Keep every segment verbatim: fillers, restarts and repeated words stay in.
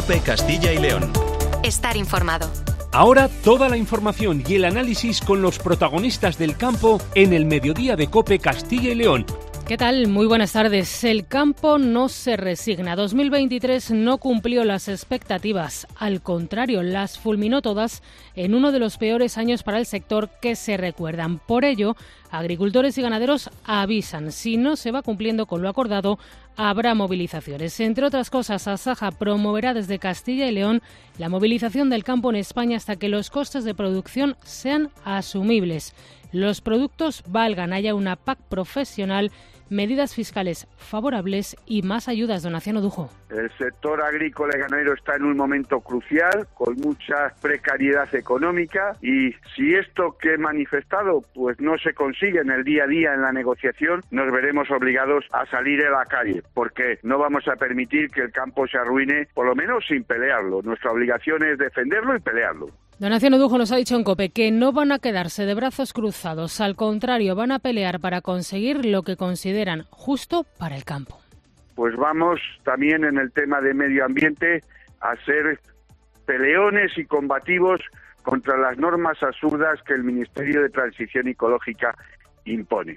COPE Castilla y León. Estar informado. Ahora toda la información y el análisis con los protagonistas del campo en el mediodía de COPE Castilla y León. ¿Qué tal? Muy buenas tardes. El campo no se resigna. dos mil veintitrés no cumplió las expectativas. Al contrario, las fulminó todas en uno de los peores años para el sector que se recuerdan. Por ello, agricultores y ganaderos avisan. Si no se va cumpliendo con lo acordado, habrá movilizaciones. Entre otras cosas, Asaja promoverá desde Castilla y León la movilización del campo en España hasta que los costes de producción sean asumibles. Los productos valgan, haya una P A C profesional, medidas fiscales favorables y más ayudas. Donación Odujo. El sector agrícola y ganadero está en un momento crucial, con mucha precariedad económica, y si esto que he manifestado pues no se consigue en el día a día en la negociación, nos veremos obligados a salir a la calle, porque no vamos a permitir que el campo se arruine, por lo menos sin pelearlo. Nuestra obligación es defenderlo y pelearlo. Donación Odujo nos ha dicho en COPE que no van a quedarse de brazos cruzados, al contrario, van a pelear para conseguir lo que consideran justo para el campo. Pues vamos también en el tema de medio ambiente a ser peleones y combativos contra las normas absurdas que el Ministerio de Transición Ecológica impone.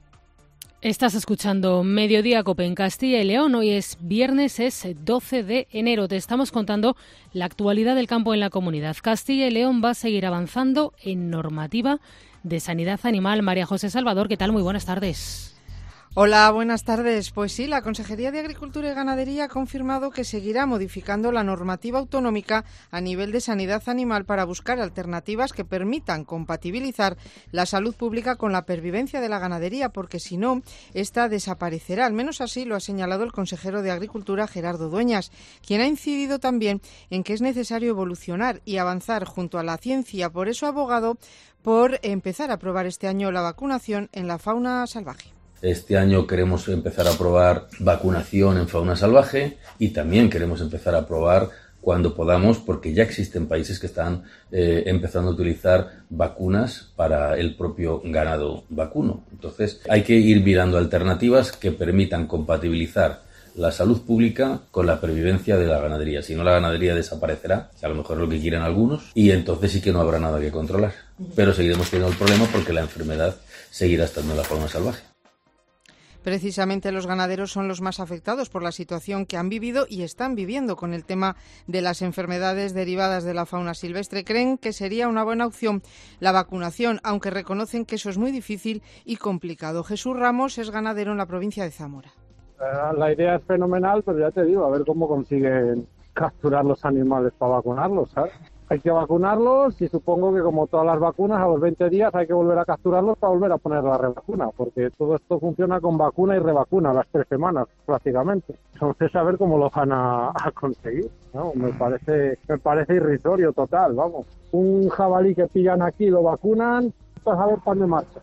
Estás escuchando Mediodía COPE en Castilla y León. Hoy es viernes, es doce de enero. Te estamos contando la actualidad del campo en la comunidad. Castilla y León va a seguir avanzando en normativa de sanidad animal. María José Salvador, ¿qué tal? Muy buenas tardes. Hola, buenas tardes. Pues sí, la Consejería de Agricultura y Ganadería ha confirmado que seguirá modificando la normativa autonómica a nivel de sanidad animal para buscar alternativas que permitan compatibilizar la salud pública con la pervivencia de la ganadería, porque si no, esta desaparecerá. Al menos así lo ha señalado el consejero de Agricultura, Gerardo Dueñas, quien ha incidido también en que es necesario evolucionar y avanzar junto a la ciencia. Por eso ha abogado por empezar a probar este año la vacunación en la fauna salvaje. Este año queremos empezar a probar vacunación en fauna salvaje y también queremos empezar a probar cuando podamos, porque ya existen países que están eh, empezando a utilizar vacunas para el propio ganado vacuno. Entonces hay que ir mirando alternativas que permitan compatibilizar la salud pública con la pervivencia de la ganadería. Si no, la ganadería desaparecerá, que a lo mejor es lo que quieren algunos, y entonces sí que no habrá nada que controlar. Pero seguiremos teniendo el problema porque la enfermedad seguirá estando en la fauna salvaje. Precisamente los ganaderos son los más afectados por la situación que han vivido y están viviendo con el tema de las enfermedades derivadas de la fauna silvestre. Creen que sería una buena opción la vacunación, aunque reconocen que eso es muy difícil y complicado. Jesús Ramos es ganadero en la provincia de Zamora. La idea es fenomenal, pero ya te digo, a ver cómo consiguen capturar los animales para vacunarlos, ¿sabes? Hay que vacunarlos y supongo que como todas las vacunas a los veinte días hay que volver a capturarlos para volver a poner la revacuna, porque todo esto funciona con vacuna y revacuna a las tres semanas prácticamente. Entonces saber cómo lo van a, a conseguir, ¿no? Me parece, me parece irrisorio total, vamos. Un jabalí que pillan aquí lo vacunan, pues a ver para dónde marcha.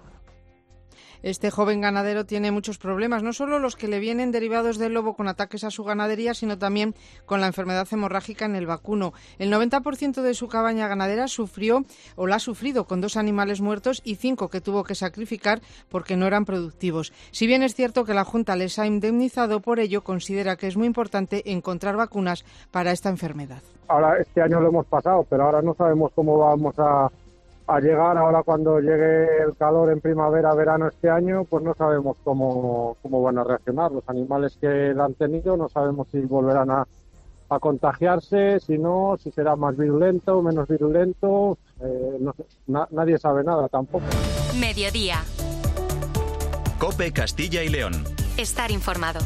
Este joven ganadero tiene muchos problemas, no solo los que le vienen derivados del lobo con ataques a su ganadería, sino también con la enfermedad hemorrágica en el vacuno. El noventa por ciento de su cabaña ganadera sufrió o la ha sufrido con dos animales muertos y cinco que tuvo que sacrificar porque no eran productivos. Si bien es cierto que la Junta les ha indemnizado por ello, considera que es muy importante encontrar vacunas para esta enfermedad. Ahora este año lo hemos pasado, pero ahora no sabemos cómo vamos a... a llegar ahora cuando llegue el calor en primavera, verano este año, pues no sabemos cómo, cómo van a reaccionar los animales que la han tenido, no sabemos si volverán a, a contagiarse, si no, si será más virulento, menos virulento, eh, no sé, na, nadie sabe nada tampoco. Mediodía. COPE Castilla y León. Estar informado.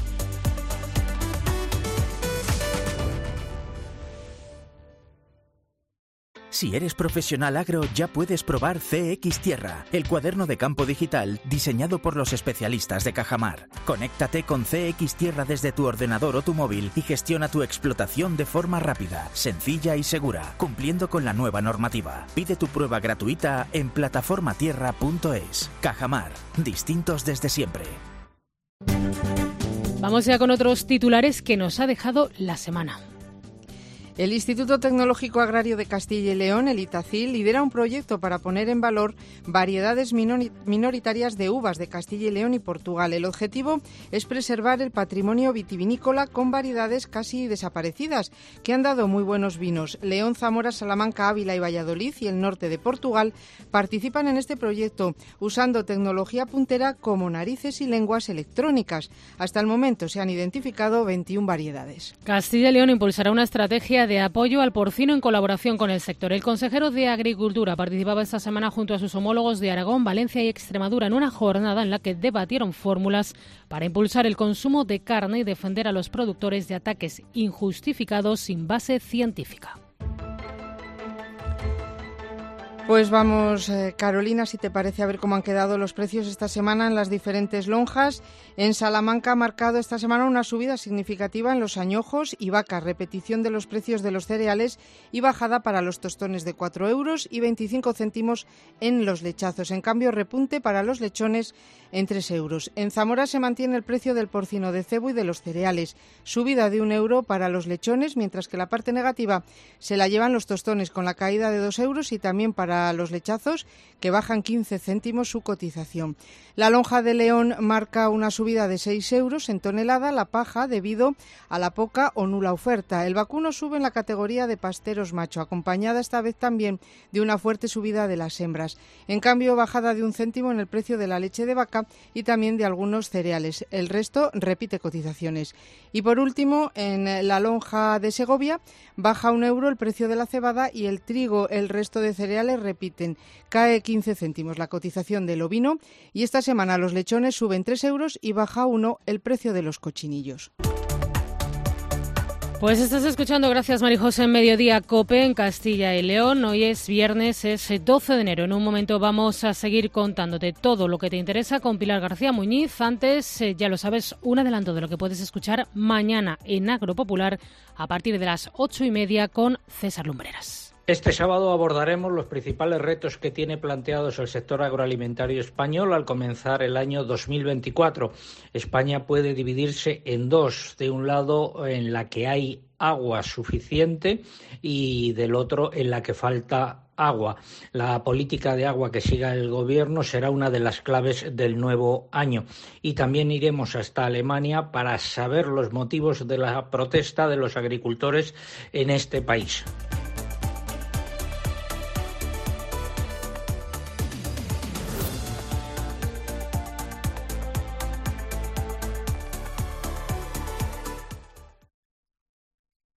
Si eres profesional agro, ya puedes probar C X Tierra, el cuaderno de campo digital diseñado por los especialistas de Cajamar. Conéctate con C X Tierra desde tu ordenador o tu móvil y gestiona tu explotación de forma rápida, sencilla y segura, cumpliendo con la nueva normativa. Pide tu prueba gratuita en plataforma tierra punto es. Cajamar, distintos desde siempre. Vamos ya con otros titulares que nos ha dejado la semana. El Instituto Tecnológico Agrario de Castilla y León, el ITACIL, lidera un proyecto para poner en valor variedades minoritarias de uvas de Castilla y León y Portugal. El objetivo es preservar el patrimonio vitivinícola con variedades casi desaparecidas, que han dado muy buenos vinos. León, Zamora, Salamanca, Ávila y Valladolid y el norte de Portugal participan en este proyecto usando tecnología puntera como narices y lenguas electrónicas. Hasta el momento se han identificado veintiuna variedades. Castilla y León impulsará una estrategia de apoyo al porcino en colaboración con el sector. El consejero de Agricultura participaba esta semana junto a sus homólogos de Aragón, Valencia y Extremadura en una jornada en la que debatieron fórmulas para impulsar el consumo de carne y defender a los productores de ataques injustificados sin base científica. Pues vamos, eh, Carolina, si te parece, a ver cómo han quedado los precios esta semana en las diferentes lonjas. En Salamanca ha marcado esta semana una subida significativa en los añojos y vacas, repetición de los precios de los cereales y bajada para los tostones de cuatro euros y veinticinco céntimos en los lechazos. En cambio, repunte para los lechones en tres euros. En Zamora se mantiene el precio del porcino de cebo y de los cereales, subida de un euro para los lechones, mientras que la parte negativa se la llevan los tostones con la caída de dos euros y también para a los lechazos, que bajan quince céntimos su cotización. La lonja de León marca una subida de seis euros en tonelada, la paja debido a la poca o nula oferta. El vacuno sube en la categoría de pasteros macho, acompañada esta vez también de una fuerte subida de las hembras. En cambio, bajada de un céntimo en el precio de la leche de vaca y también de algunos cereales. El resto repite cotizaciones. Y por último, en la lonja de Segovia, baja un euro el precio de la cebada y el trigo, el resto de cereales repiten. Cae quince céntimos la cotización del ovino y esta semana los lechones suben tres euros y baja uno el precio de los cochinillos. Pues estás escuchando, gracias Marijose, en Mediodía COPE en Castilla y León. Hoy es viernes, es doce de enero. En un momento vamos a seguir contándote todo lo que te interesa con Pilar García Muñiz. Antes, eh, ya lo sabes, un adelanto de lo que puedes escuchar mañana en Agropopular a partir de las ocho y media con César Lumbreras. Este sábado abordaremos los principales retos que tiene planteados el sector agroalimentario español al comenzar el año dos mil veinticuatro. España puede dividirse en dos, de un lado en la que hay agua suficiente y del otro en la que falta agua. La política de agua que siga el gobierno será una de las claves del nuevo año. Y también iremos hasta Alemania para saber los motivos de la protesta de los agricultores en este país.